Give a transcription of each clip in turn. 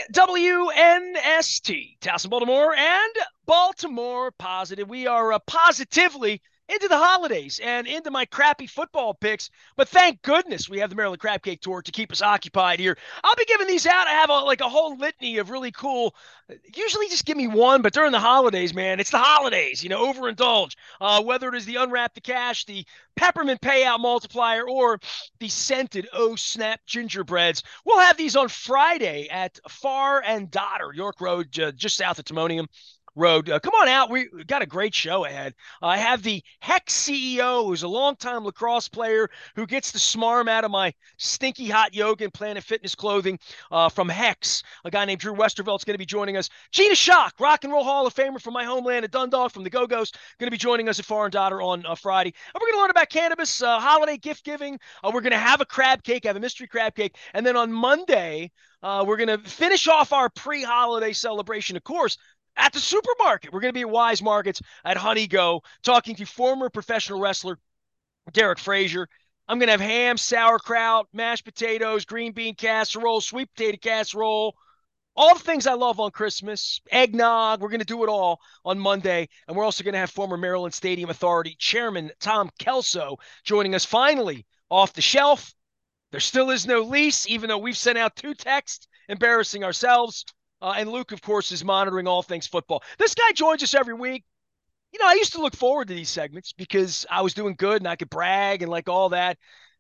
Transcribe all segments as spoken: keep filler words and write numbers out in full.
W N S T, Towson, Baltimore, and Baltimore Positive. We are uh, positively into the holidays and into my crappy football picks, but thank goodness we have the Maryland Crab Cake Tour to keep us occupied here. I'll be giving these out. I have a, like a whole litany of really cool. Usually, just give me one, but during the holidays, man, it's the holidays. You know, overindulge. Uh, whether it is the unwrap the cash, the peppermint payout multiplier, or the scented oh snap gingerbreads. We'll have these on Friday at Far and Dotter, York Road, uh, just south of Timonium Road. Uh, come on out. We got a great show ahead. Uh, I have the Hex C E O, who's a longtime lacrosse player who gets the smarm out of my stinky hot yoga and Planet Fitness clothing uh, from Hex. A guy named Drew Westervelt's going to be joining us. Gina Shock, Rock and Roll Hall of Famer from my homeland at Dundalk from the Go-Go's, going to be joining us at Far and Dotter on uh, Friday. And we're going to learn about cannabis, uh, holiday gift giving. Uh, we're going to have a crab cake, have a mystery crab cake. And then on Monday, uh, we're going to finish off our pre-holiday celebration, of course, at the supermarket. We're going to be at Wise Markets at Honey Go, talking to former professional wrestler Derek Frazier. I'm going to have ham, sauerkraut, mashed potatoes, green bean casserole, sweet potato casserole, all the things I love on Christmas, eggnog. We're going to do it all on Monday. And we're also going to have former Maryland Stadium Authority Chairman Tom Kelso joining us finally off the shelf. There still is no lease, even though we've sent out two texts embarrassing ourselves. Uh, and Luke, of course, is monitoring all things football. This guy joins us every week. You know, I used to look forward to these segments because I was doing good and I could brag and like all that.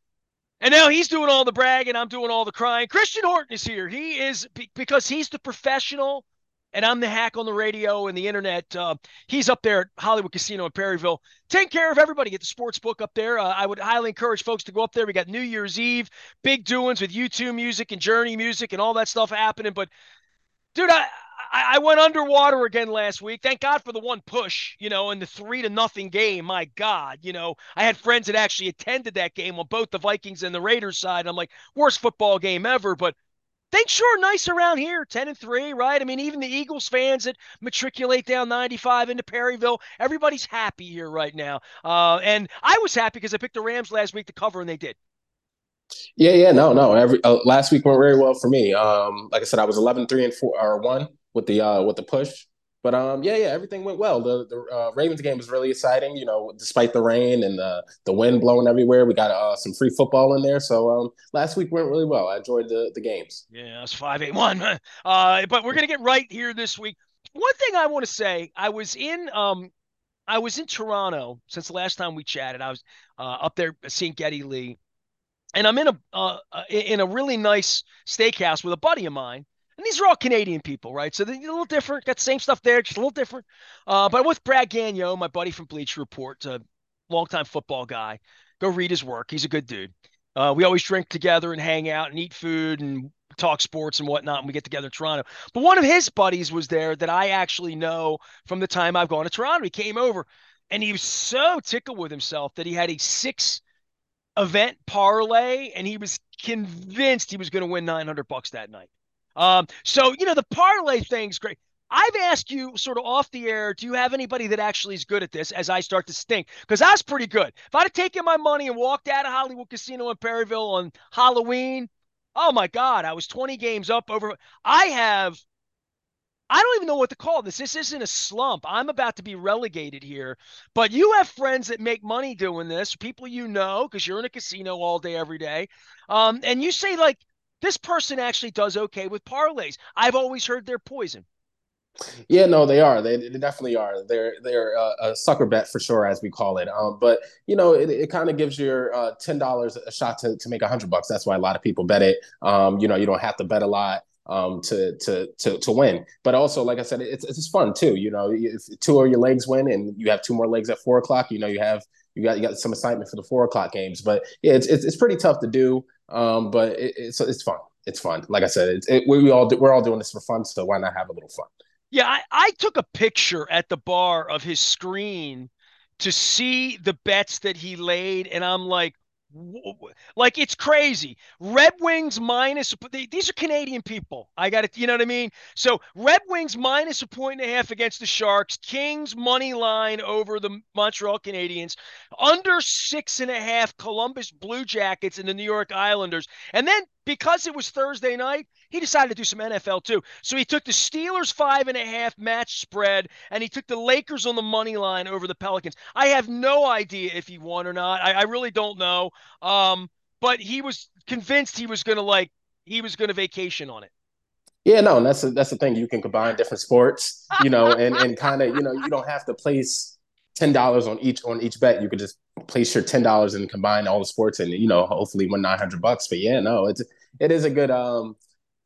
And now he's doing all the bragging. I'm doing all the crying. Christian Horton is here. He is because he's the professional and I'm the hack on the radio and the internet. Uh, he's up there at Hollywood Casino in Perryville, taking care of everybody at the sports book up there. Uh, I would highly encourage folks to go up there. We got New Year's Eve, big doings with U two music and Journey music and all that stuff happening. But dude, I, I went underwater again last week. Thank God for the one push, you know, in the three to nothing game. My God, you know, I had friends that actually attended that game on both the Vikings and the Raiders side. I'm like, worst football game ever. But things sure nice around here, ten and three, right? I mean, even the Eagles fans that matriculate down ninety-five into Perryville, everybody's happy here right now. Uh, and I was happy because I picked the Rams last week to cover, and they did. Yeah, yeah, no, no. Every uh, last week went very well for me. Um, like I said, I was eleven three and four or one with the uh with the push. But um, yeah, yeah, everything went well. The the uh, Ravens game was really exciting. You know, despite the rain and the the wind blowing everywhere, we got uh, some free football in there. So um, last week went really well. I enjoyed the the games. Yeah, it's five eight one. Uh, but we're gonna get right here this week. One thing I want to say, I was in um I was in Toronto since the last time we chatted. I was uh, up there seeing Geddy Lee, and I'm in a uh, uh, in a really nice steakhouse with a buddy of mine. And these are all Canadian people, right? So they're a little different. Got the same stuff there, just a little different. Uh, but I'm with Brad Gagnon, my buddy from Bleacher Report, a longtime football guy. Go read his work. He's a good dude. Uh, we always drink together and hang out and eat food and talk sports and whatnot. And we get together in Toronto. But one of his buddies was there that I actually know from the time I've gone to Toronto. He came over and he was so tickled with himself that he had a six event parlay and he was convinced he was going to win nine hundred bucks that night. Um, so, you know, the parlay thing's great. I've asked you sort of off the air, do you have anybody that actually is good at this as I start to stink? Because I was pretty good. If I'd have taken my money and walked out of Hollywood Casino in Perryville on Halloween, oh my God, I was twenty games up over. I have I don't even know what to call this. This isn't a slump. I'm about to be relegated here. But you have friends that make money doing this, people you know, because you're in a casino all day, every day. Um, and you say, like, this person actually does okay with parlays. I've always heard they're poison. Yeah, no, they are. They, they definitely are. They're they're uh, a sucker bet for sure, as we call it. Um, but you know, it, it kind of gives your uh, ten dollars a shot to to make a hundred bucks. That's why a lot of people bet it. Um, you know, you don't have to bet a lot um to to to to win. But also, like I said, it's it's fun too. You know, if two of your legs win and you have two more legs at four o'clock, you know, you have you got you got some excitement for the four o'clock games. But yeah, it's it's, it's pretty tough to do. Um, but it, it's it's fun. It's fun. Like I said, it's, it, we, we all do, we're all doing this for fun. So why not have a little fun? Yeah, I, I took a picture at the bar of his screen to see the bets that he laid, and I'm like, like it's crazy. Red Wings minus these are Canadian people. I got it. You know what I mean? So Red Wings minus a point and a half against the Sharks. Kings money line over the Montreal Canadiens. Under six and a half Columbus Blue Jackets and the New York Islanders. And then because it was Thursday night, he decided to do some N F L too. So he took the Steelers five and a half match spread, and he took the Lakers on the money line over the Pelicans. I have no idea if he won or not. I, I really don't know. Um, but he was convinced he was going to like he was going to vacation on it. Yeah, no, and that's a, that's the thing. You can combine different sports, you know, and and kind of, you know, you don't have to place ten dollars on each on each bet. You could just place your ten dollars and combine all the sports, and you know, hopefully win nine hundred bucks. But yeah, no, it's it is a good um,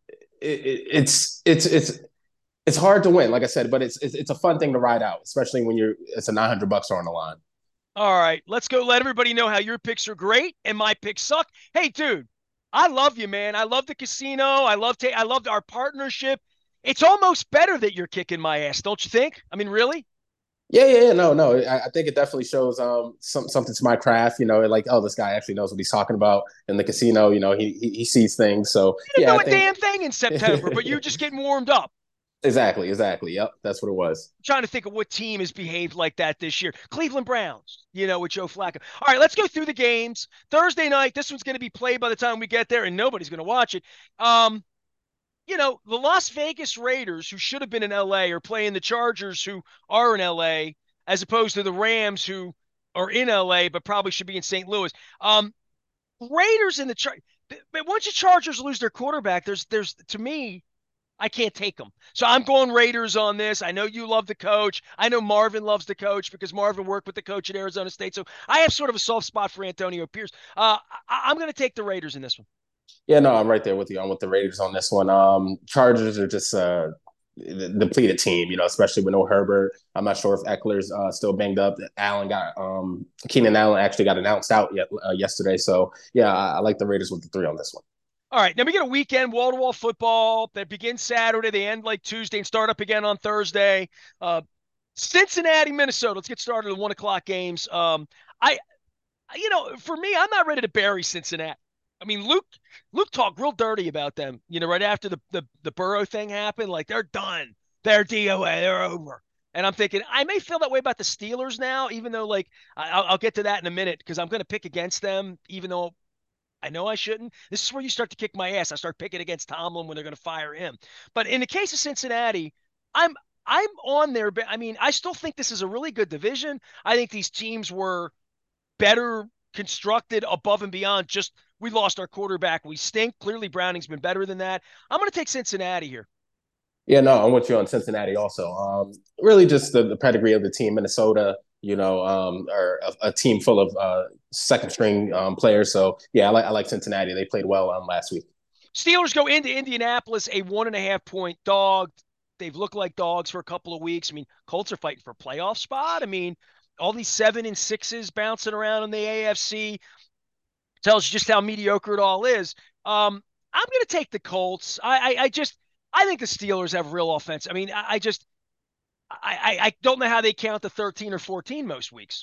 it, it, it's it's it's it's hard to win, like I said, but it's, it's it's a fun thing to ride out, especially when you're it's a nine hundred bucks on the line. All right, let's go. Let everybody know how your picks are great and my picks suck. Hey, dude, I love you, man. I love the casino. I love ta- I loved our partnership. It's almost better that you're kicking my ass, don't you think? I mean, really? Yeah, yeah, yeah. No, no. I, I think it definitely shows um some something to my craft. You know, like oh, this guy actually knows what he's talking about in the casino. You know, he he, he sees things. So You yeah, didn't I do a think damn thing in September, but you're just getting warmed up. exactly, exactly. Yep, that's what it was. I'm trying to think of what team has behaved like that this year. Cleveland Browns, you know, with Joe Flacco. All right, let's go through the games. Thursday night, this one's going to be played by the time we get there, and nobody's going to watch it. Um, you know, the Las Vegas Raiders, who should have been in L A, are playing the Chargers, who are in L A, as opposed to the Rams, who are in L A but probably should be in Saint Louis. Um, Raiders and the Char- but once the Chargers lose their quarterback, there's there's to me, I can't take them. So I'm going Raiders on this. I know you love the coach. I know Marvin loves the coach because Marvin worked with the coach at Arizona State. So I have sort of a soft spot for Antonio Pierce. Uh, I, am going to take the Raiders in this one. Yeah, no, I'm right there with you. I'm with the Raiders on this one. Um, Chargers are just uh depleted team, you know, especially with no Herbert. I'm not sure if Eckler's uh, still banged up. Allen got um Keenan Allen actually got announced out yet uh, yesterday. So yeah, I, I like the Raiders with the three on this one. All right, now we get a weekend wall-to-wall football that begins Saturday, they end like Tuesday, and start up again on Thursday. Uh, Cincinnati, Minnesota. Let's get started with one o'clock games. Um, I, you know, for me, I'm not ready to bury Cincinnati. I mean, Luke, Luke talked real dirty about them. You know, right after the the the Burrow thing happened, like they're done, they're D O A, they're over. And I'm thinking I may feel that way about the Steelers now, even though like I'll, I'll get to that in a minute because I'm going to pick against them, even though I know I shouldn't. This is where you start to kick my ass. I start picking against Tomlin when they're going to fire him. But in the case of Cincinnati, I'm I'm on there. But I mean, I still think this is a really good division. I think these teams were better constructed above and beyond just we lost our quarterback. We stink. Clearly, Browning's been better than that. I'm going to take Cincinnati here. Yeah, no, I'm with you on Cincinnati also. Um, really just the, the pedigree of the team, Minnesota, you know, um, are a, a team full of uh, second string um, players. So yeah, I like I like Cincinnati. They played well um, last week. Steelers go into Indianapolis, a one and a half point dog. They've looked like dogs for a couple of weeks. I mean, Colts are fighting for a playoff spot. I mean, all these seven and sixes bouncing around in the A F C tells you just how mediocre it all is. Um, I'm going to take the Colts. I, I, I just, I think the Steelers have real offense. I mean, I, I just, I, I don't know how they count the thirteen or fourteen most weeks.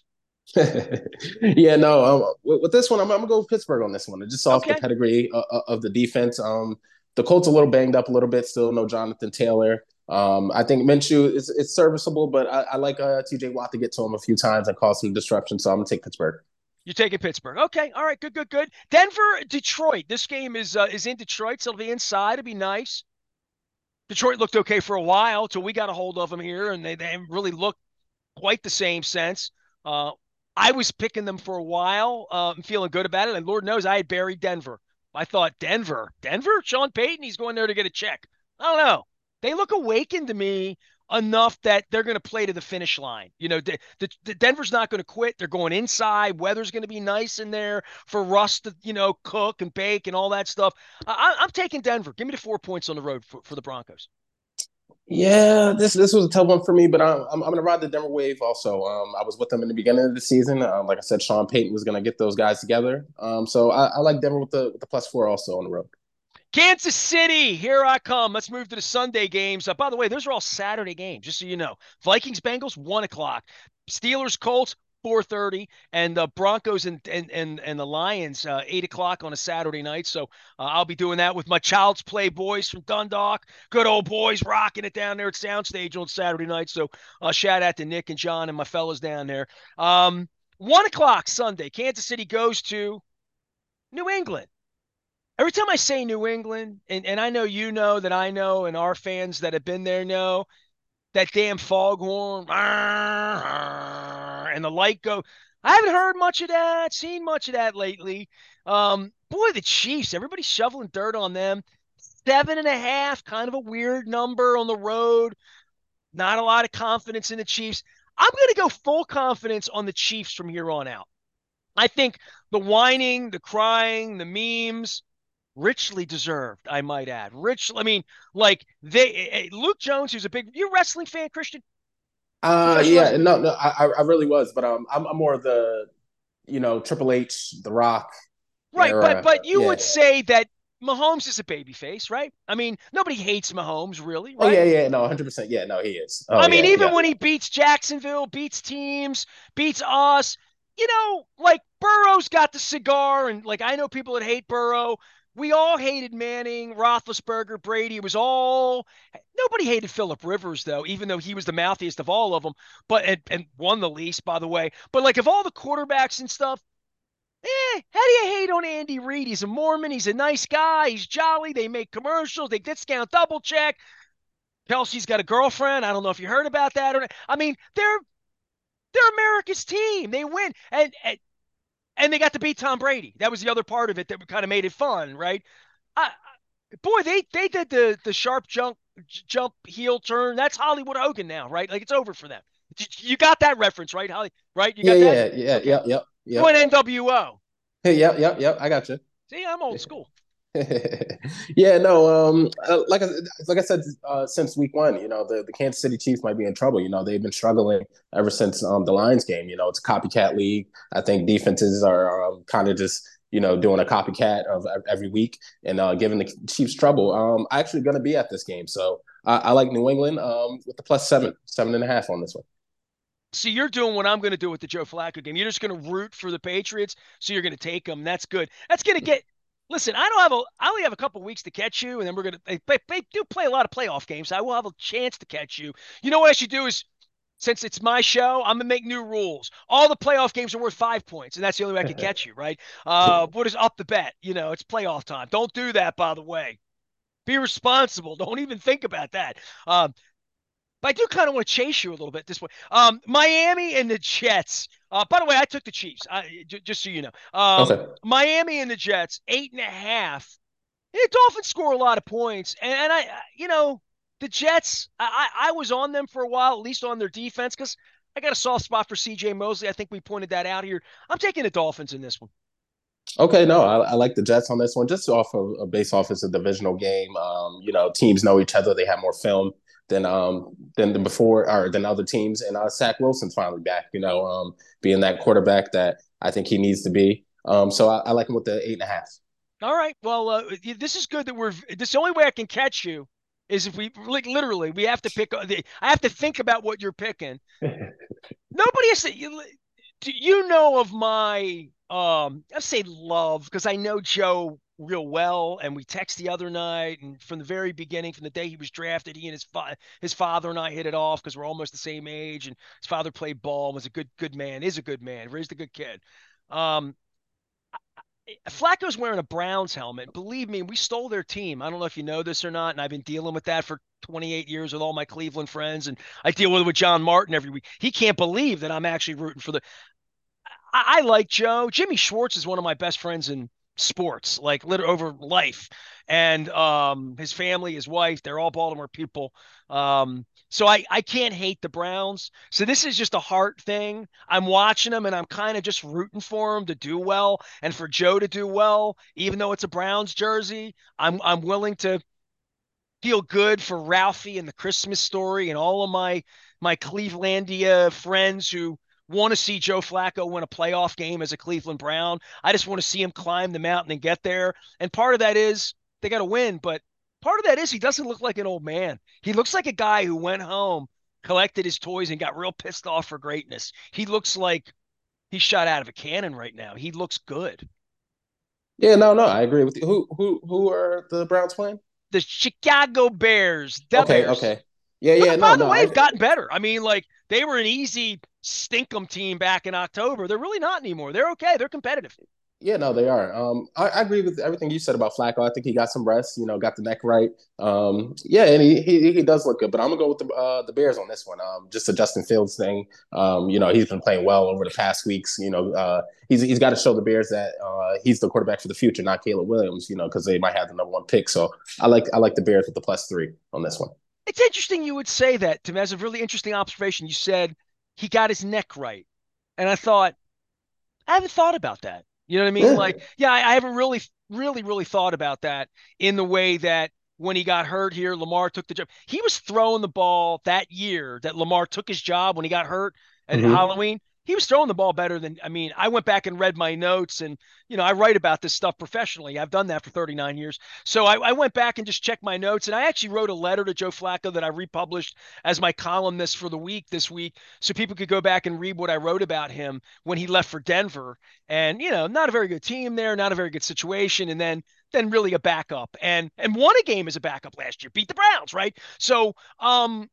Yeah, no. Um, with, with this one, I'm, I'm gonna go with Pittsburgh on this one. Just off the Okay. pedigree of, of the defense. Um, the Colts a little banged up a little bit. Still no Jonathan Taylor. Um, I think Minshew is it's serviceable, but I, I like uh, T J Watt to get to him a few times and cause some disruption. So I'm gonna take Pittsburgh. You're taking Pittsburgh. Okay. All right. Good, good, good. Denver, Detroit. This game is uh, is in Detroit, so it'll be inside. It'll be nice. Detroit looked okay for a while till we got a hold of them here, and they, they haven't really looked quite the same sense. Uh, I was picking them for a while. Uh, I'm feeling good about it, and Lord knows I had buried Denver. I thought Denver, Denver, Sean Payton, he's going there to get a check. I don't know. They look awakened to me enough that they're going to play to the finish line. You know, the, the, the Denver's not going to quit. They're going inside. Weather's going to be nice in there for Russ to, you know, cook and bake and all that stuff. I, I'm taking Denver. Give me the four points on the road for, for the Broncos. Yeah, this this was a tough one for me, but I'm I'm, I'm gonna ride the Denver wave. Also, um, I was with them in the beginning of the season. Um, like I said, Sean Payton was gonna get those guys together. Um, so I, I like Denver with the with the plus four also on the road. Kansas City, here I come. Let's move to the Sunday games. Uh, by the way, those are all Saturday games, just so you know. Vikings, Bengals, one o'clock. Steelers, Colts, four thirty. And the Broncos and, and, and, and the Lions, uh, eight o'clock on a Saturday night. So uh, I'll be doing that with my Child's Play boys from Dundalk. Good old boys rocking it down there at Soundstage on Saturday night. So uh, shout out to Nick and John and my fellas down there. Um, one o'clock Sunday. Kansas City goes to New England. Every time I say New England, and, and I know you know that I know, and our fans that have been there know, that damn foghorn and the light go. I haven't heard much of that, seen much of that lately. Um, boy, the Chiefs, everybody's shoveling dirt on them. Seven and a half, kind of a weird number on the road. Not a lot of confidence in the Chiefs. I'm going to go full confidence on the Chiefs from here on out. I think the whining, the crying, the memes, richly deserved, I might add. Rich, I mean, like they, eh, eh, Luke Jones, who's a big, you a wrestling fan, Christian? Uh, Professional yeah, wrestling? no, no, I, I really was, but um, I'm, I'm more of the, you know, Triple H, The Rock Right, but era. but you Yeah. would say that Mahomes is a babyface, right? I mean, nobody hates Mahomes, really, Oh right? yeah, yeah, no, one hundred percent. Yeah, no, he is. Oh I mean, yeah, even yeah. when he beats Jacksonville, beats teams, beats us, you know, like Burrow's got the cigar, and like I know people that hate Burrow. We all hated Manning, Roethlisberger, Brady. It was all nobody hated Philip Rivers though, even though he was the mouthiest of all of them, but and, and won the least, by the way. But like of all the quarterbacks and stuff, eh, how do you hate on Andy Reid? He's a Mormon. He's a nice guy. He's jolly. They make commercials. They discount double check. Kelsey's got a girlfriend. I don't know if you heard about that or not. I mean, they're they're America's team. They win, and and, and they got to beat Tom Brady. That was the other part of it that kind of made it fun, right? I, boy, they they did the the sharp jump jump heel turn. That's Hollywood Hogan now, right? Like it's over for them. You got that reference, right, Holly? Right? You Yeah, got that? yeah, yeah, Okay. yep, yep, You went yep. N W O. Hey, yep, yep, yep. I got you. See, I'm old school. Yeah, no, um, uh, like I, like I said, uh, since week one, you know, the, the Kansas City Chiefs might be in trouble. You know, they've been struggling ever since um, the Lions game. You know, it's a copycat league. I think defenses are um, kind of just, you know, doing a copycat of every week and uh, giving the Chiefs trouble. Um, I'm actually going to be at this game, so I, I like New England um, with the plus seven, seven and a half on this one. See, you're doing what I'm going to do with the Joe Flacco game. You're just going to root for the Patriots, so you're going to take them. That's good. That's going to get. Listen, I don't have a. I only have a couple weeks to catch you, and then we're going to. They, they, they do play a lot of playoff games. So I will have a chance to catch you. You know what I should do is, since it's my show, I'm gonna make new rules. All the playoff games are worth five points, and that's the only way I can catch you, right? Uh, what is up the bet? You know, it's playoff time. Don't do that, by the way. Be responsible. Don't even think about that. Um, but I do kind of want to chase you a little bit this way. Um, Miami and the Jets. Uh, by the way, I took the Chiefs. I, j- just so you know. Um, Okay. Miami and the Jets, eight and a half. The Dolphins score a lot of points, and, and I, you know, the Jets. I, I was on them for a while, at least on their defense, because I got a soft spot for C J Mosley. I think we pointed that out here. I'm taking the Dolphins in this one. Okay, no, I, I like the Jets on this one, just off of a base off as a divisional game. Um, you know, teams know each other; they have more film than um than, than before or than other teams. And uh, Zach Wilson's finally back. You know, um, being that quarterback that I think he needs to be. Um, so I, I like him with the eight and a half. All right. Well, uh, this is good that we're. This the only way I can catch you is if we like literally we have to pick. I have to think about what you're picking. Nobody has to. You, do you know of my um? I say love because I know Joe real well, and we text the other night, and from the very beginning, from the day he was drafted, he and his fa- his father and I hit it off because we're almost the same age, and his father played ball, was a good good man, is a good man, raised a good kid. Um, Flacco's wearing a Browns helmet. Believe me, we stole their team. I don't know if you know this or not, and I've been dealing with that for twenty-eight years with all my Cleveland friends, and I deal with it with John Martin every week. He can't believe that I'm actually rooting for the. I, I like Joe. Jimmy Schwartz is one of my best friends in sports, like literally over life, and um, his family, his wife, they're all Baltimore people. Um, so I I can't hate the Browns. So this is just a heart thing. I'm watching them, and I'm kind of just rooting for them to do well, and for Joe to do well, even though it's a Browns jersey. I'm I'm willing to feel good for Ralphie and the Christmas story and all of my my Clevelandia friends who want to see Joe Flacco win a playoff game as a Cleveland Brown. I just want to see him climb the mountain and get there. And part of that is they got to win, but part of that is he doesn't look like an old man. He looks like a guy who went home, collected his toys, and got real pissed off for greatness. He looks like he's shot out of a cannon right now. He looks good. Yeah, no, no, I agree with you. Who who who are the Browns playing? The Chicago Bears, the Okay, Bears. okay. Yeah, Who, yeah, by no, the no, way, I have gotten better. I mean, like they were an easy stinkum team back in October. They're really not anymore. They're okay. They're competitive. Yeah, no, they are. Um, I, I agree with everything you said about Flacco. I think he got some rest. You know, got the neck right. Um, yeah, and he, he he does look good. But I'm gonna go with the uh, the Bears on this one. Um, just a Justin Fields thing. Um, you know, he's been playing well over the past weeks. You know, uh, he's he's got to show the Bears that uh, he's the quarterback for the future, not Caleb Williams. You know, because they might have the number one pick. So I like I like the Bears with the plus three on this one. It's interesting you would say that, Tim. As a really interesting observation. You said he got his neck right. And I thought, I haven't thought about that. You know what I mean? Yeah. Like, yeah, I, I haven't really, really, really thought about that in the way that when he got hurt here, Lamar took the job. He was throwing the ball that year that Lamar took his job when he got hurt at Mm-hmm. Halloween. He was throwing the ball better than, I mean, I went back and read my notes and, you know, I write about this stuff professionally. I've done that for thirty-nine years. So I, I went back and just checked my notes. And I actually wrote a letter to Joe Flacco that I republished as my columnist for the week this week. So people could go back and read what I wrote about him when he left for Denver. And, you know, not a very good team there, not a very good situation. And then, then really a backup and, and won a game as a backup last year, beat the Browns, right? So, um,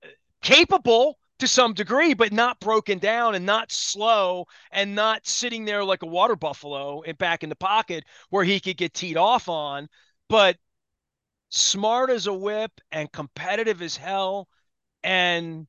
capable to some degree, but not broken down and not slow and not sitting there like a water buffalo and back in the pocket where he could get teed off on, but smart as a whip and competitive as hell and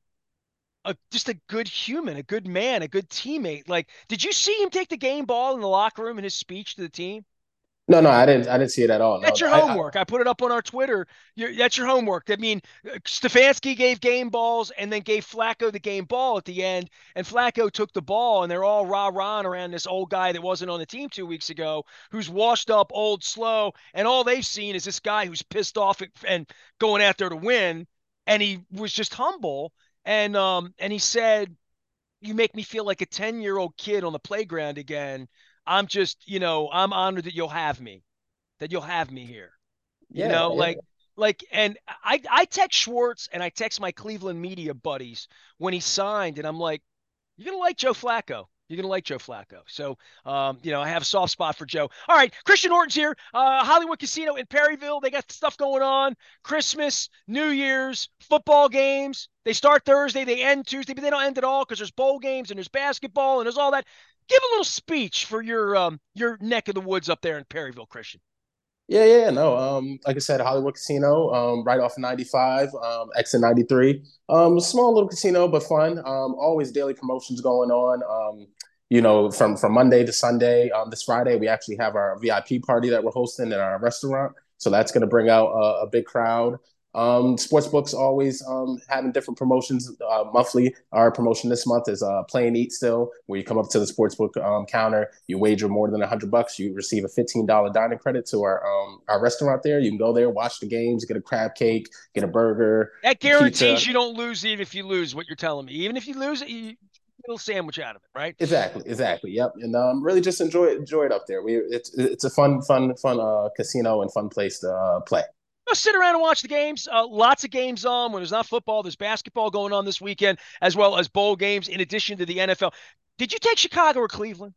a, just a good human, a good man, a good teammate. Like, did you see him take the game ball in the locker room in his speech to the team? No, no, I didn't. I didn't see it at all. No, That's your I, I homework. I put it up on our Twitter. You're, that's your homework. I mean, Stefanski gave game balls and then gave Flacco the game ball at the end. And Flacco took the ball, and they're all rah-rahing around this old guy that wasn't on the team two weeks ago, who's washed up, old, slow. And all they've seen is this guy who's pissed off and going out there to win. And he was just humble. And um, and he said, you make me feel like a ten year old kid on the playground again. I'm just, you know, I'm honored that you'll have me that you'll have me here. You yeah, know, yeah, like like and I I text Schwartz and I text my Cleveland media buddies when he signed and I'm like, you're gonna like Joe Flacco. You're gonna like Joe Flacco. So um, you know, I have a soft spot for Joe. All right, Christian Horton's here. Uh, Hollywood Casino in Perryville. They got stuff going on. Christmas, New Year's, football games. They start Thursday, they end Tuesday, but they don't end at all because there's bowl games and there's basketball and there's all that. Give a little speech for your um your neck of the woods up there in Perryville, Christian. yeah, yeah. No, um, like I said, Hollywood Casino, um, right off of ninety-five, um, exit ninety-three. Um, small little casino, but fun. Um, always daily promotions going on. Um, you know, from from Monday to Sunday. Um, this Friday we actually have our V I P party that we're hosting in our restaurant, so that's going to bring out a, a big crowd. Um, Sportsbooks always um, having different promotions uh, monthly. Our promotion this month is uh, Play and Eat Still, where you come up to the sportsbook um, counter, you wager more than a hundred bucks, you receive a fifteen dollar dining credit to our um, our restaurant there. You can go there, watch the games, get a crab cake, get a burger, That guarantees pizza. you don't lose even if you lose what you're telling me. Even if you lose it, you get a little sandwich out of it, right? Exactly, exactly. Yep, and um, really just enjoy it, enjoy it up there. We it's it's a fun, fun, fun uh, casino and fun place to uh, play. Go sit around and watch the games. Uh, lots of games on. When there's not football, there's basketball going on this weekend, as well as bowl games in addition to the N F L. Did you take Chicago or Cleveland?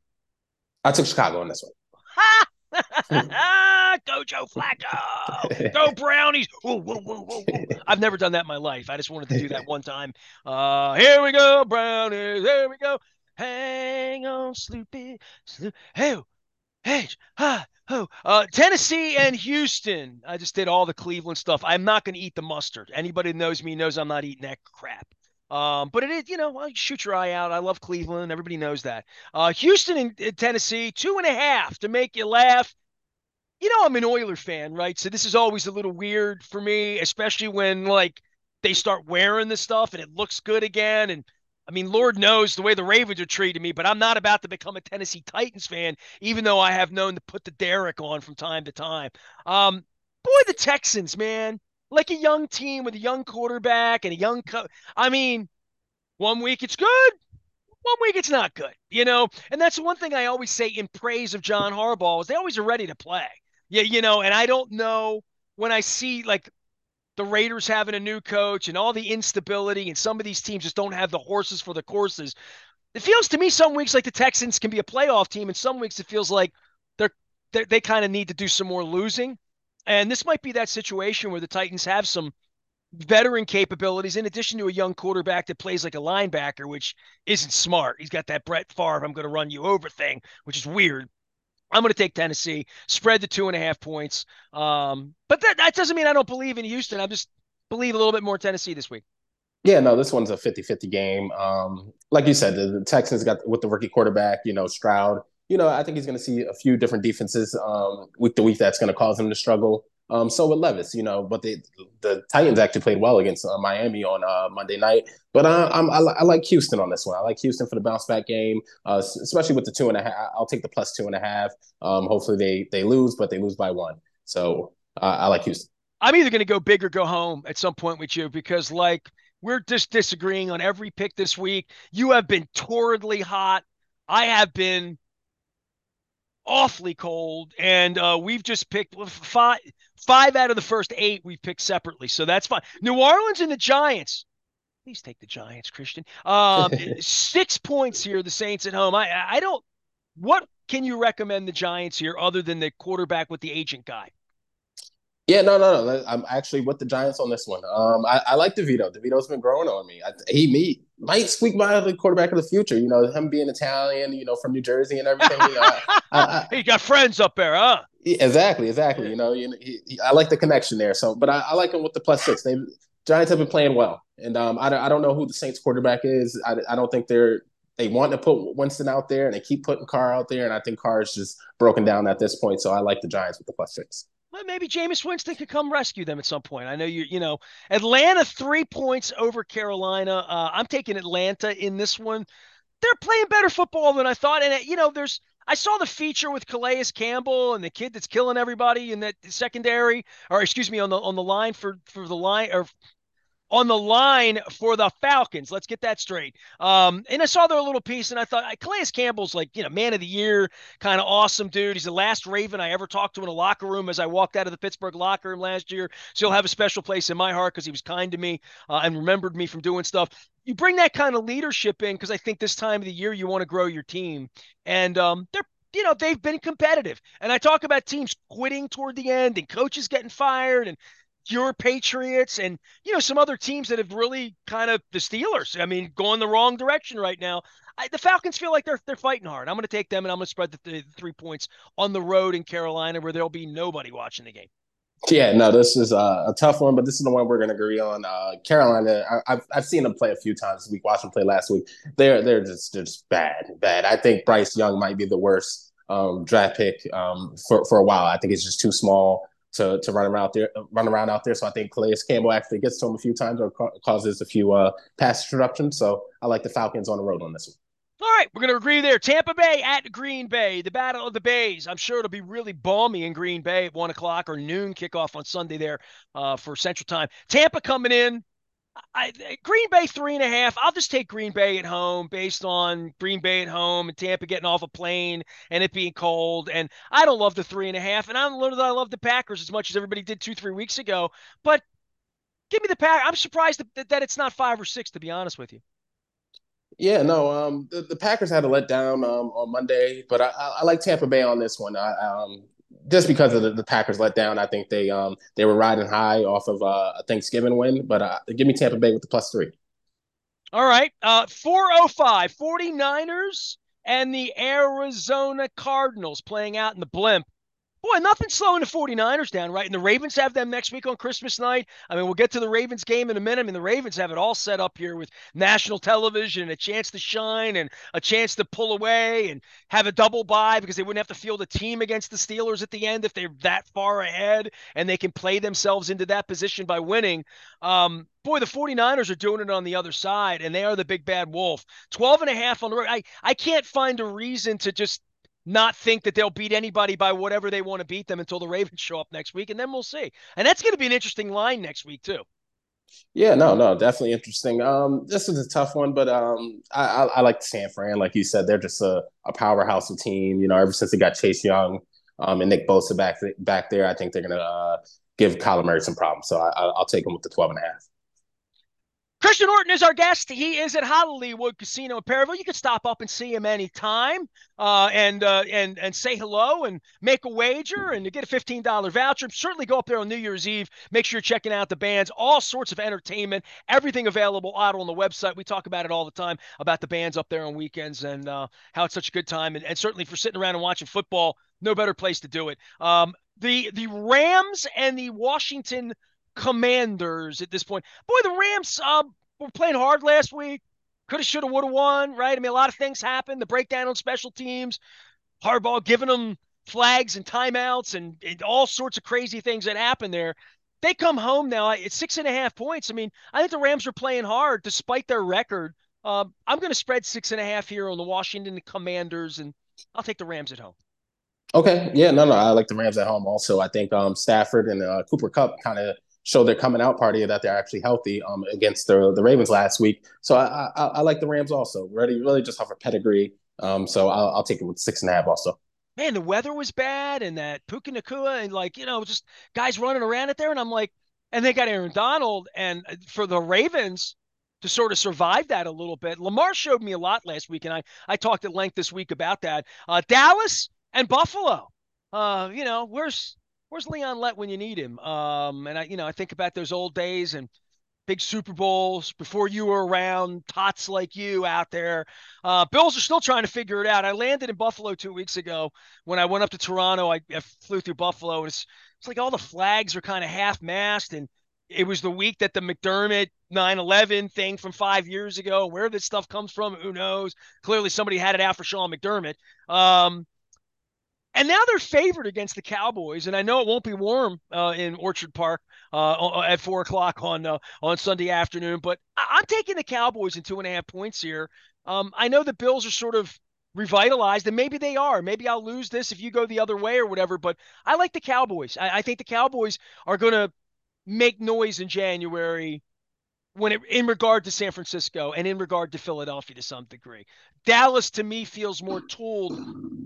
I took Chicago on this Ha! one. Go Joe Flacco. Go Brownies. Whoa, whoa, whoa, whoa, whoa. I've never done that in my life. I just wanted to do that one time. Uh, here we go, Brownies. Here we go. Hang on, Sloopy. Sloop. Hey, hey, ha, ho. Uh, Tennessee and Houston. I just did all the Cleveland stuff. I'm not going to eat the mustard. Anybody that knows me knows I'm not eating that crap. Um, but it is, you know, well, shoot your eye out. I love Cleveland. Everybody knows that. Uh, Houston and, and Tennessee, two and a half to make you laugh. You know, I'm an Oiler fan, right? So this is always a little weird for me, especially when like they start wearing this stuff and it looks good again. And I mean, Lord knows the way the Ravens are treating me, but I'm not about to become a Tennessee Titans fan, even though I have known to put the Derrick on from time to time. Um, boy, the Texans, man, like a young team with a young quarterback and a young co- I mean, one week it's good, one week it's not good, you know? And that's the one thing I always say in praise of John Harbaugh is they always are ready to play. Yeah, you know, and I don't know when I see like the Raiders having a new coach and all the instability and some of these teams just don't have the horses for the courses. It feels to me some weeks like the Texans can be a playoff team and some weeks it feels like they're, they're they kind of need to do some more losing. And this might be that situation where the Titans have some veteran capabilities in addition to a young quarterback that plays like a linebacker, which isn't smart. He's got that Brett Favre, I'm going to run you over thing, which is weird. I'm going to take Tennessee, spread the two and a half points. Um, but that, that doesn't mean I don't believe in Houston. I just believe a little bit more Tennessee this week. Yeah, no, this one's a fifty-fifty game. Um, like you said, the, the Texans got with the rookie quarterback, you know, Stroud. You know, I think he's going to see a few different defenses um, week to week that's going to cause him to struggle. Um, so with Levis, you know, but they, the Titans actually played well against uh, Miami on uh, Monday night. But uh, I'm, I, I like Houston on this one. I like Houston for the bounce back game, uh, especially with the two and a half. I'll take the plus two and a half. Um, hopefully they they lose, but they lose by one. So uh, I like Houston. I'm either going to go big or go home at some point with you because, like, we're just disagreeing on every pick this week. You have been torridly hot. I have been awfully cold, and uh, we've just picked five five out of the first eight we've picked separately, so that's fine. New Orleans and the Giants. Please take the Giants, Christian. Um, six points here. The Saints at home. I I don't. What can you recommend the Giants here other than the quarterback with the agent guy? Yeah, no, no, no. I'm actually with the Giants on this one. Um, I, I like DeVito. DeVito's been growing on me. I, he me might squeak by the quarterback of the future. You know, him being Italian, you know, from New Jersey and everything. You know, I, I, I, You got friends up there, huh? exactly, exactly. Yeah. You know, you know he, he, I like the connection there. So, but I, I like him with the plus six. They Giants have been playing well, and um, I, I don't know who the Saints quarterback is. I, I don't think they're they want to put Winston out there, and they keep putting Carr out there, and I think Carr is just broken down at this point. So I like the Giants with the plus six. Well, maybe Jameis Winston could come rescue them at some point. I know you, you know, Atlanta three points over Carolina. Uh, I'm taking Atlanta in this one. They're playing better football than I thought. And, you know, there's, I saw the feature with Calais Campbell and the kid that's killing everybody in that secondary, or excuse me, on the, on the line for, for the line, or on the line for the Falcons. Let's get that straight. Um, and I saw their little piece, and I thought Calais Campbell's like, you know, man of the year, kind of awesome dude. He's the last Raven I ever talked to in a locker room as I walked out of the Pittsburgh locker room last year. So he'll have a special place in my heart because he was kind to me uh, and remembered me from doing stuff. You bring that kind of leadership in because I think this time of the year you want to grow your team, and um, they're you know, they've been competitive. And I talk about teams quitting toward the end and coaches getting fired and your Patriots and, you know, some other teams that have really kind of the Steelers. I mean, going the wrong direction right now. I, the Falcons feel like they're they're fighting hard. I'm going to take them and I'm going to spread the, the three points on the road in Carolina where there'll be nobody watching the game. Yeah, no, this is uh, a tough one, but this is the one we're going to agree on. Uh, Carolina, I, have I've seen them play a few times this week. Watched them play last week. They're they're just just bad, bad. I think Bryce Young might be the worst um, draft pick um, for for a while. I think it's just too small to to run around there, run around out there. So I think Calais Campbell actually gets to him a few times or ca- causes a few uh, pass interruptions. So I like the Falcons on the road on this one. All right, we're going to agree there. Tampa Bay at Green Bay, the Battle of the Bays. I'm sure it'll be really balmy in Green Bay at one o'clock or noon kickoff on Sunday there uh, for Central Time. Tampa coming in. I, Green Bay three and a half. I'll just take Green Bay at home based on Green Bay at home and Tampa getting off a plane and it being cold. And I don't love the three and a half. And I don't know that I love the Packers as much as everybody did two, three weeks ago. But give me the Pack. I'm surprised that, that it's not five or six, to be honest with you. Yeah, no, um, the, the Packers had a letdown um, on Monday, but I, I, I like Tampa Bay on this one. I, um, just because of the, the Packers letdown, I think they um, they were riding high off of uh, a Thanksgiving win, but uh, give me Tampa Bay with the plus three. All right. Uh, four oh five, 49ers and the Arizona Cardinals playing out in the blimp. Boy, nothing's slowing the 49ers down, right? And the Ravens have them next week on Christmas night. I mean, we'll get to the Ravens game in a minute. I mean, the Ravens have it all set up here with national television and a chance to shine and a chance to pull away and have a double bye because they wouldn't have to field a team against the Steelers at the end if they're that far ahead and they can play themselves into that position by winning. Um, boy, the 49ers are doing it on the other side, and they are the big bad wolf. twelve and a half on the road. I, I can't find a reason to just not think that they'll beat anybody by whatever they want to beat them until the Ravens show up next week, and then we'll see. And that's going to be an interesting line next week, too. Yeah, no, no, definitely interesting. Um, this is a tough one, but um, I, I, I like San Fran. Like you said, they're just a, a powerhouse of team. You know, ever since they got Chase Young um, and Nick Bosa back back there, I think they're going to uh, give Kyler Murray some problems. So I, I'll take them with the twelve and a half. Christian Orton is our guest. He is at Hollywood Casino in Perryville. You can stop up and see him anytime uh, and uh, and and say hello and make a wager and to get a fifteen dollars voucher. Certainly go up there on New Year's Eve. Make sure you're checking out the bands, all sorts of entertainment, everything available out on the website. We talk about it all the time, about the bands up there on weekends and uh, how it's such a good time. And, and certainly for sitting around and watching football, no better place to do it. Um, the the Rams and the Washington Commanders at this point. Boy, the Rams uh, were playing hard last week. Coulda, shoulda, woulda won, right? I mean, a lot of things happened. The breakdown on special teams, Harbaugh giving them flags and timeouts and, and all sorts of crazy things that happened there. They come home now. It's six and a half points. I mean, I think the Rams are playing hard despite their record. Uh, I'm going to spread six and a half here on the Washington Commanders, and I'll take the Rams at home. Okay, yeah, no, no, I like the Rams at home. Also, I think um, Stafford and uh, Cooper Cup kind of showed their coming out party that they're actually healthy um, against the the Ravens last week. So I, I, I like the Rams also. Really, really just off of pedigree. Um, so I'll, I'll take it with six and a half also. Man, the weather was bad, and that Puka Nakua, and like, you know, just guys running around it there. And I'm like, and they got Aaron Donald. And uh, for the Ravens to sort of survive that a little bit, Lamar showed me a lot last week. And I, I talked at length this week about that. Uh, Dallas and Buffalo. Uh, you know, where's where's Leon Lett when you need him? Um, and I, you know, I think about those old days and big Super Bowls before you were around, tots like you out there. Uh, Bills are still trying to figure it out. I landed in Buffalo two weeks ago. When I went up to Toronto, I, I flew through Buffalo, and it's, it's like all the flags are kind of half-mast, and it was the week that the McDermott nine eleven thing from five years ago. Where this stuff comes from, who knows? Clearly, somebody had it out for Sean McDermott. Um, and now they're favored against the Cowboys, and I know it won't be warm uh, in Orchard Park uh, at four o'clock on uh, on Sunday afternoon. But I- am taking the Cowboys in two and a half points here. Um, I know the Bills are sort of revitalized, and maybe they are. Maybe I'll lose this if you go the other way or whatever. But I like the Cowboys. I, I think the Cowboys are going to make noise in January when it, in regard to San Francisco and in regard to Philadelphia to some degree. Dallas to me feels more tooled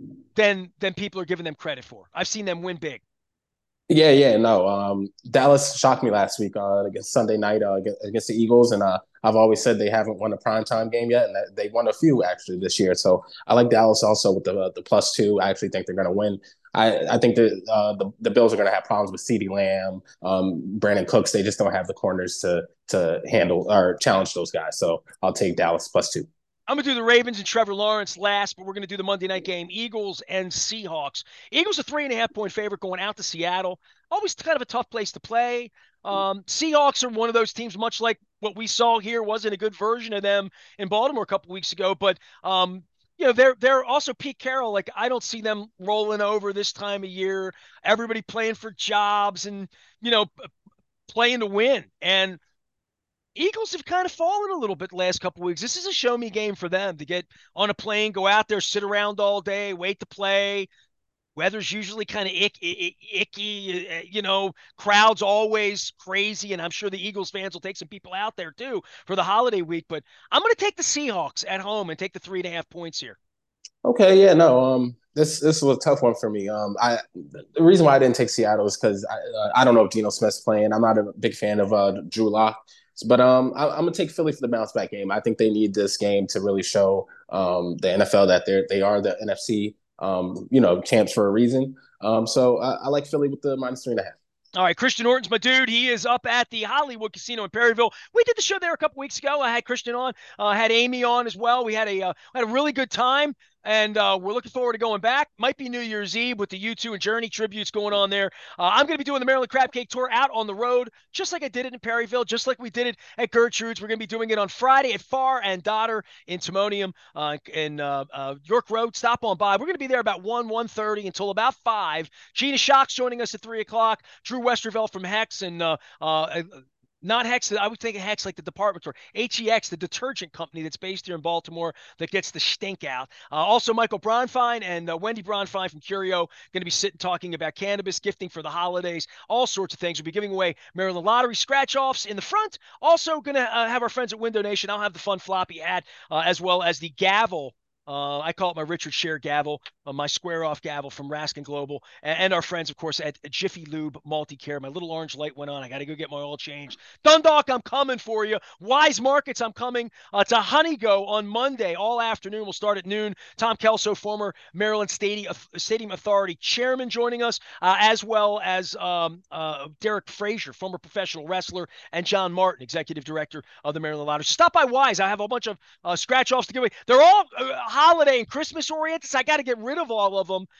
than than people are giving them credit for. I've seen them win big. Yeah, yeah, no. Um, Dallas shocked me last week uh, against Sunday night uh, against the Eagles, and uh, I've always said they haven't won a primetime game yet, and that they won a few actually this year. So I like Dallas also with the uh, the plus two. I actually think they're going to win. I, I think that uh, the the Bills are going to have problems with CeeDee Lamb, um, Brandon Cooks. They just don't have the corners to to handle or challenge those guys. So I'll take Dallas plus two. I'm going to do the Ravens and Trevor Lawrence last, but we're going to do the Monday night game, Eagles and Seahawks. Eagles a three and a half point favorite going out to Seattle. Always kind of a tough place to play. Um, Seahawks are one of those teams, much like what we saw here wasn't a good version of them in Baltimore a couple weeks ago, but um, you know, they're they're also Pete Carroll. Like, I don't see them rolling over this time of year. Everybody playing for jobs and, you know, playing to win. And Eagles have kind of fallen a little bit the last couple of weeks. This is a show me game for them to get on a plane, go out there, sit around all day, wait to play. Weather's usually kind of ick, ick, icky, uh, you know, crowds always crazy. And I'm sure the Eagles fans will take some people out there too for the holiday week. But I'm going to take the Seahawks at home and take the three and a half points here. Okay, yeah, no, um, this this was a tough one for me. Um, I the reason why I didn't take Seattle is because I uh, I don't know if Geno Smith's playing. I'm not a big fan of uh, Drew Lock, but um, I, I'm gonna take Philly for the bounce back game. I think they need this game to really show um the N F L that they're they are the N F C um you know champs for a reason. Um, so I, I like Philly with the minus three and a half. All right, Christian Norton's my dude. He is up at the Hollywood Casino in Perryville. We did the show there a couple weeks ago. I had Christian on, uh, had Amy on as well. We had a uh, had a really good time, and uh, we're looking forward to going back. Might be New Year's Eve with the U two and Journey tributes going on there. Uh, I'm going to be doing the Maryland Crab Cake Tour out on the road, just like I did it in Perryville, just like we did it at Gertrude's. We're going to be doing it on Friday at Far and Dotter in Timonium uh, in uh, uh, York Road. Stop on by. We're going to be there about one, one thirty until about five. Gina Shock's joining us at three o'clock. Drew Westervelt from Hex and uh, uh, not Hex. I would think of Hex like the department store. H E X, the detergent company that's based here in Baltimore that gets the stink out. Uh, also, Michael Bronfine and uh, Wendy Bronfine from Curio going to be sitting talking about cannabis, gifting for the holidays, all sorts of things. We'll be giving away Maryland Lottery scratch-offs in the front. Also going to uh, have our friends at Window Nation. I'll have the fun floppy hat uh, as well as the gavel. Uh, I call it my Richard Scher gavel, uh, my square off gavel from Raskin Global, and, and our friends, of course, at Jiffy Lube Multi-Care. My little orange light went on. I got to go get my oil changed. Dundalk, I'm coming for you. Wise Markets, I'm coming uh, to Honeygo on Monday all afternoon. We'll start at noon. Tom Kelso, former Maryland Stadium, Stadium Authority chairman, joining us, uh, as well as um, uh, Derek Frazier, former professional wrestler, and John Martin, executive director of the Maryland Lottery. So stop by Wise. I have a bunch of uh, scratch-offs to give away. They're all uh, holiday and Christmas oriented, so I got to get rid of all of them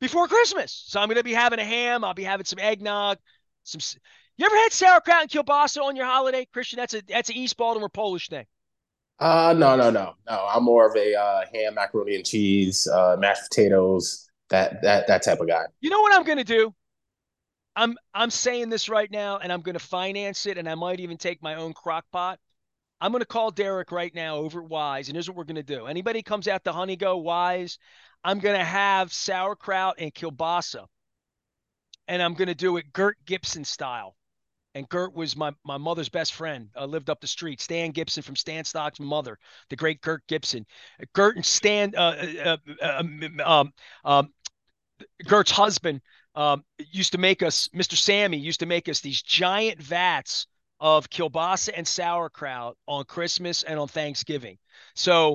before Christmas. So I'm going to be having a ham. I'll be having some eggnog. Some. You ever had sauerkraut and kielbasa on your holiday, Christian? That's a that's an East Baltimore Polish thing. Uh, no, no, no, no. I'm more of a uh, ham, macaroni and cheese, uh, mashed potatoes, that that that type of guy. You know what I'm going to do? I'm I'm saying this right now, and I'm going to finance it, and I might even take my own crock pot. I'm going to call Derek right now over at Wise, and here's what we're going to do. Anybody comes out to Honey Go Wise, I'm going to have sauerkraut and kielbasa, and I'm going to do it Gert Gibson style. And Gert was my, my mother's best friend, uh, lived up the street. Stan Gibson from Stan Stock's mother, the great Gert Gibson. Gert and Stan, uh, uh, uh, um, um, um, Gert's husband, um, used to make us, Mister Sammy used to make us these giant vats of kielbasa and sauerkraut on Christmas and on Thanksgiving. So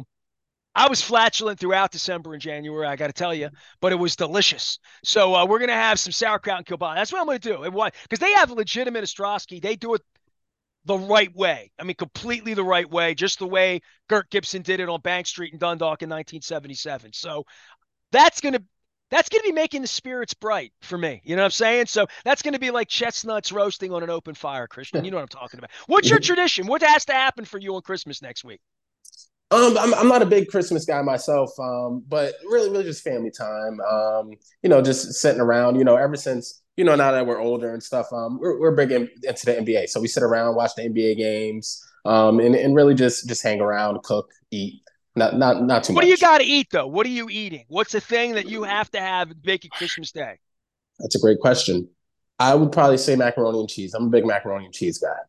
I was flatulent throughout December and January, I got to tell you, but it was delicious. So uh, we're going to have some sauerkraut and kielbasa. That's what I'm going to do. And why? Because they have legitimate Ostrowski. They do it the right way. I mean, completely the right way, just the way Gert Gibson did it on Bank Street in Dundalk in nineteen seventy-seven. So that's going to that's going to be making the spirits bright for me. You know what I'm saying? So that's going to be like chestnuts roasting on an open fire, Christian. You know what I'm talking about. What's your tradition? What has to happen for you on Christmas next week? Um, I'm I'm not a big Christmas guy myself, um, but really, really just family time. Um, you know, just sitting around. You know, ever since you know now that we're older and stuff, um, we're we're big in, into the N B A, so we sit around, watch the N B A games, um, and and really just just hang around, cook, eat. Not not not too What do you much. got to eat though? What are you eating? What's the thing that you have to have bake at Christmas Day? That's a great question. I would probably say macaroni and cheese. I'm a big macaroni and cheese guy.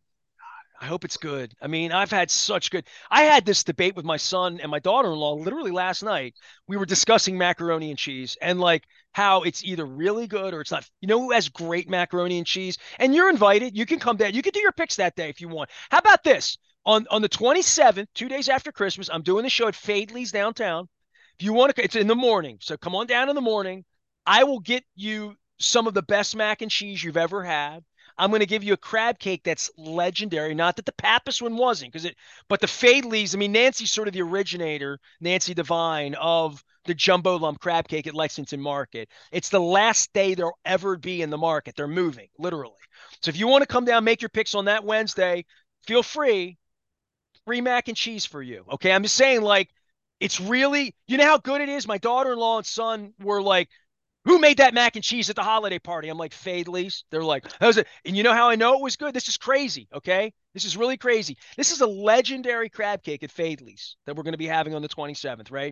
I hope it's good. I mean, I've had such good. I had this debate with my son and my daughter-in-law literally last night. We were discussing macaroni and cheese and like how it's either really good or it's not. You know who has great macaroni and cheese? And you're invited. You can come down. You can do your picks that day if you want. How about this? On on the twenty-seventh, two days after Christmas, I'm doing the show at Fadley's downtown. If you want to, it's in the morning. So come on down in the morning. I will get you some of the best mac and cheese you've ever had. I'm going to give you a crab cake that's legendary. Not that the Pappas one wasn't, because it, but the Fadleys. I mean, Nancy's sort of the originator, Nancy Devine, of the jumbo lump crab cake at Lexington Market. It's the last day there'll ever be in the market. They're moving, literally. So if you want to come down, make your picks on that Wednesday, feel free. Free mac and cheese for you. Okay. I'm just saying, like, it's really, you know how good it is? My daughter in law and son were like, who made that mac and cheese at the holiday party? I'm like, Fadley's. They're like, that was it. And you know how I know it was good? This is crazy. Okay. This is really crazy. This is a legendary crab cake at Fadley's that we're going to be having on the twenty-seventh, right?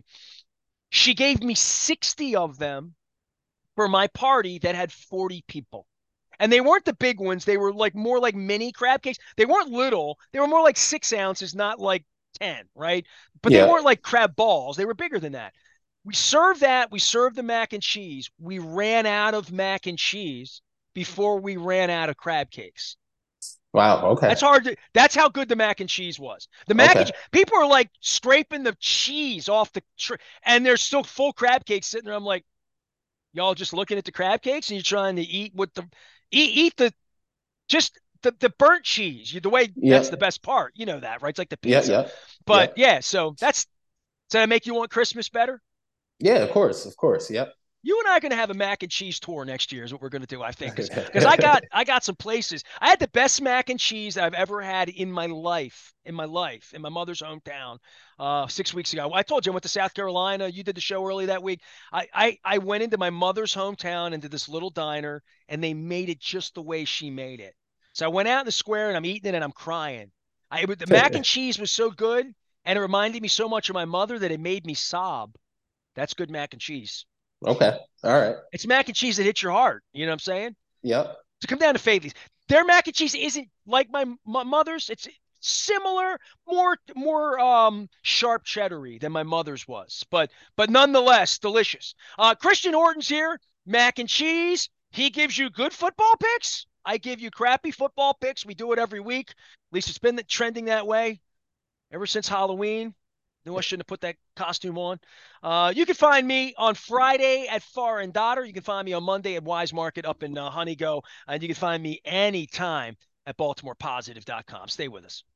She gave me sixty of them for my party that had forty people. And they weren't the big ones. They were like more like mini crab cakes. They weren't little. They were more like six ounces, not like ten, right? But they Yeah. weren't like crab balls. They were bigger than that. We served that. We served the mac and cheese. We ran out of mac and cheese before we ran out of crab cakes. Wow. Okay. That's hard to, that's how good the mac and cheese was. The mac and Okay. cheese, people are like scraping the cheese off the tray, and there's still full crab cakes sitting there. I'm like, y'all just looking at the crab cakes and you're trying to eat with the eat eat the just the, the burnt cheese. You, the way that's the Yep. best part. You know that, right? It's like the Yep. pizza. Yep. But Yep. yeah, so that's does that make you want Christmas better? Yeah. Of course. Of course. Yep. You and I are going to have a mac and cheese tour next year is what we're going to do, I think, because because I got I got some places. I had the best mac and cheese I've ever had in my life, in my life, in my mother's hometown, uh, six weeks ago. I told you I went to South Carolina. You did the show early that week. I I, I went into my mother's hometown into this little diner, and they made it just the way she made it. So I went out in the square and I'm eating it and I'm crying. I it, the mac and cheese was so good, and it reminded me so much of my mother that it made me sob. That's good mac and cheese. Okay. All right. It's mac and cheese that hits your heart. You know what I'm saying? Yep. To come down to Faithley's, their mac and cheese isn't like my, my mother's. It's similar, more more um sharp cheddary than my mother's was, but but nonetheless delicious. Uh, Christian Horton's here, mac and cheese. He gives you good football picks. I give you crappy football picks. We do it every week. At least it's been trending that way ever since Halloween. Knew I shouldn't have put that costume on. Uh, you can find me on Friday at Far and Dotter. You can find me on Monday at Wise Market up in uh, Honeygo. And you can find me anytime at baltimore positive dot com. Stay with us.